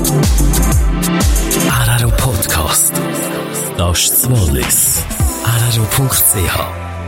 RRO Podcast. Das ist das Wallis. RRO.ch.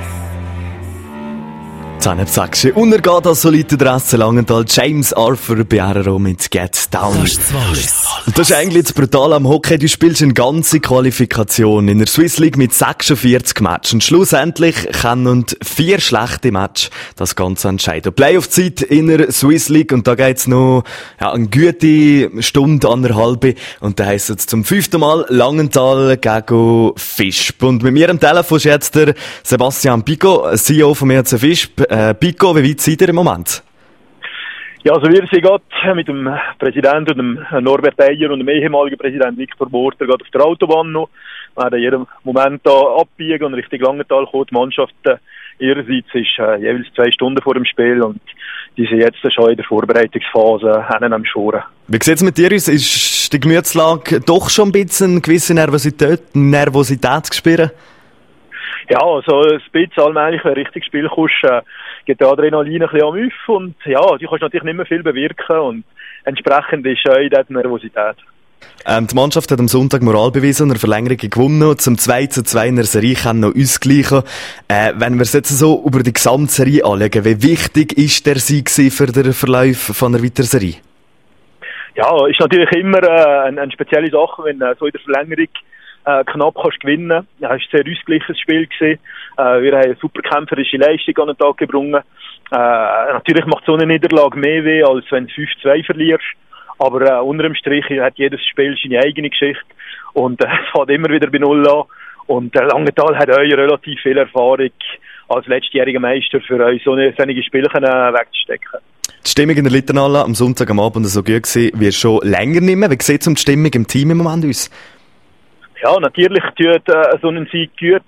Zähnepfsäckchen. Und er geht als solide Adresse Langenthal. James Arthur bei RRO mit Get Down. Das ist das Wallis. Und das ist eigentlich jetzt brutal am Hockey. Du spielst eine ganze Qualifikation in der Swiss League mit 46 Matches. Und schlussendlich können 4 schlechte Matches das Ganze entscheiden. Playoff-Zeit in der Swiss League. Und da geht's noch, eine gute Stunde, 1,5. Und da heisst es zum 5. Mal Langenthal gegen Fischb. Und mit mir am Telefon ist jetzt der Sebastian Pico, CEO vom EHC Fischb. Pico, wie weit seid ihr im Moment? Ja, also wir sind gerade mit dem Präsidenten, dem Norbert Eyer und dem ehemaligen Präsidenten Viktor Borter gerade auf der Autobahn noch. Wir werden in jedem Moment da abbiegen und Richtung Langenthal kommen. Die Mannschaft ihrerseits ist jeweils 2 Stunden vor dem Spiel und die sind jetzt schon in der Vorbereitungsphase am Schoren. Wie sieht es mit dir aus? Ist die Gemütslage doch schon ein bisschen eine gewisse Nervosität zu spüren? Ja, also ein bisschen allmählich, wenn du richtig Spiel kommst, geht der Adrenalin ein bisschen am Auf und ja, du kannst natürlich nicht mehr viel bewirken und entsprechend ist auch die Nervosität. Die Mannschaft hat am Sonntag Moral bewiesen und eine Verlängerung gewonnen. Zum 2:2 in der Serie kann noch ausgleichen. Wenn wir es jetzt so über die Gesamtserie anschauen, wie wichtig ist der Sieg für den Verlauf von einer weiteren Serie? Ja, ist natürlich immer eine spezielle Sache, wenn so in der Verlängerung knapp kannst gewinnen. Ja, es war ein sehr ausgeglichenes Spiel gewesen. Wir haben eine super kämpferische Leistung an den Tag gebracht. Natürlich macht so eine Niederlage mehr weh, als wenn du 5:2 verlierst. Aber unter dem Strich hat jedes Spiel seine eigene Geschichte. Und es fängt immer wieder bei Null an. Und Langenthal hat auch relativ viel Erfahrung als letztjähriger Meister für euch solche Spiele wegzustecken. Die Stimmung in der Littenhalle am Sonntag am Abend so gut gewesen, wie schon länger nicht mehr. Wie sieht es um die Stimmung im Team im Moment aus? Ja, natürlich tut so ein Sieg gut.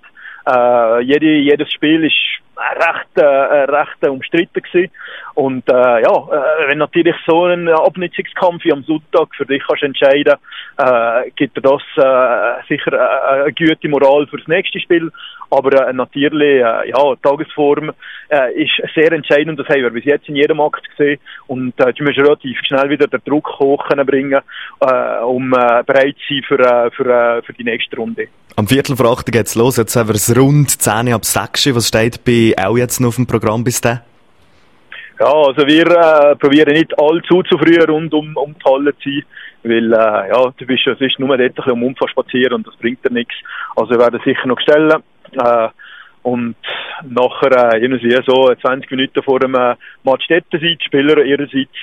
Jedes Spiel ist recht umstritten gewesen. Und wenn natürlich so ein Abnutzungskampf wie am Sonntag für dich kannst entscheiden, gibt dir das sicher eine gute Moral für das nächste Spiel. Aber natürlich, Tagesform ist sehr entscheidend. Das haben wir bis jetzt in jedem Akt gesehen. Und du musst relativ schnell wieder den Druck hoch bringen, um bereit zu sein für die nächste Runde. Am 7:45 geht's los. Jetzt haben wir es rund 10:06. Was steht bei auch jetzt noch auf dem Programm bis dahin? Ja, also wir probieren nicht allzu zu früh rund um die Halle zu sein, weil es ist nur dort ein bisschen um spazieren und das bringt dir nichts. Also wir werden sicher noch stellen und nachher irgendwie so 20 Minuten vor dem Match dort sein, die Spieler ihrerseits,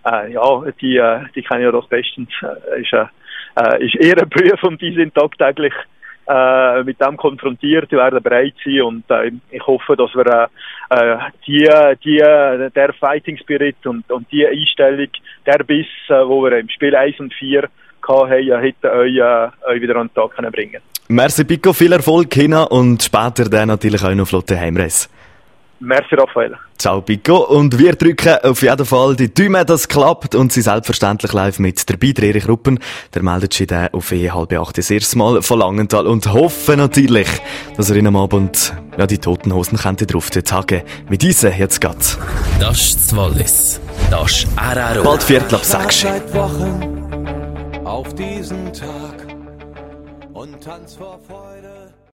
die kennen ja das bestens, ist eher ein Prüf und die sind tagtäglich mit dem konfrontiert, die werden bereit sein und ich hoffe, dass wir der Fighting Spirit und die Einstellung, der Biss, wo wir im Spiel 1 und 4 hatten, hätten euch wieder an den Tag bringen können. Merci Pico, viel Erfolg hin und später dann natürlich auch noch flotte Heimreise. Merci Raphael. Ciao Pico und wir drücken auf jeden Fall die Daumen, dass es klappt und sie selbstverständlich live mit dabei, der Erich Ruppen, der meldet sich dann auf 7:30 das erste Mal von Langenthal und hoffen natürlich, dass er in am Abend die Toten Hosen drauf tagen. Mit diesen jetzt geht's. Das ist das Wallis. Das ist RRO. Bald 5:45. Seit Wochen auf diesen Tag und Tanz vor Freude.